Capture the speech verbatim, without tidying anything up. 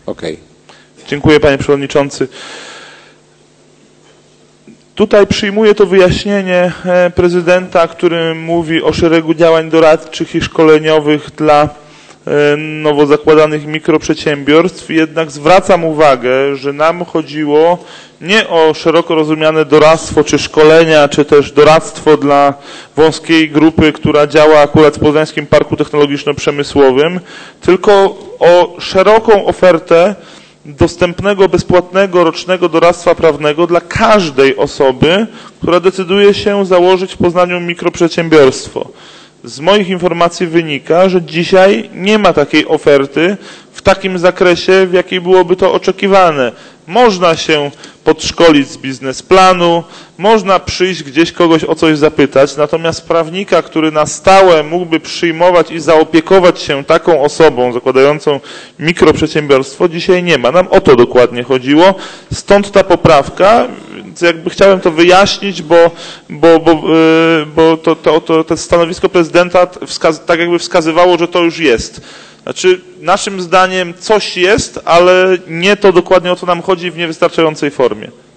Okej. Dziękuję, panie przewodniczący. Tutaj przyjmuję to wyjaśnienie prezydenta, który mówi o szeregu działań doradczych i szkoleniowych dla nowo zakładanych mikroprzedsiębiorstw. Jednak zwracam uwagę, że nam chodziło nie o szeroko rozumiane doradztwo czy szkolenia, czy też doradztwo dla wąskiej grupy, która działa akurat w Poznańskim Parku Technologiczno-Przemysłowym, tylko o szeroką ofertę dostępnego, bezpłatnego, rocznego doradztwa prawnego dla każdej osoby, która decyduje się założyć w Poznaniu mikroprzedsiębiorstwo. Z moich informacji wynika, że dzisiaj nie ma takiej oferty w takim zakresie, w jakiej byłoby to oczekiwane. Można się podszkolić z biznesplanu, można przyjść gdzieś kogoś o coś zapytać, natomiast prawnika, który na stałe mógłby przyjmować i zaopiekować się taką osobą zakładającą mikroprzedsiębiorstwo, dzisiaj nie ma. Nam o to dokładnie chodziło, stąd ta poprawka, więc jakby chciałem to wyjaśnić, bo, bo, bo, yy, bo to, to, to, to stanowisko prezydenta wskaz tak jakby wskazywało, że to już jest. Znaczy, naszym zdaniem coś jest, ale nie to dokładnie o co nam chodzi w niewystarczającej formie.